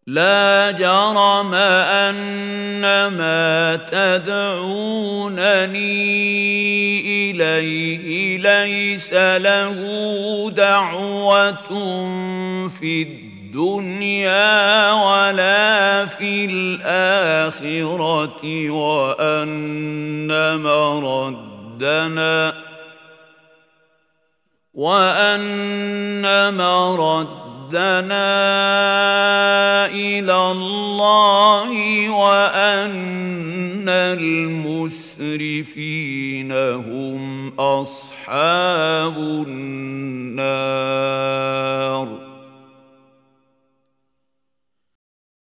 لا جرم أن ما تدعونني إليه ليس له دعوة في الدنيا ولا في الآخرة وأن مردنا إلى الله وأن المسرفين هم أصحاب النار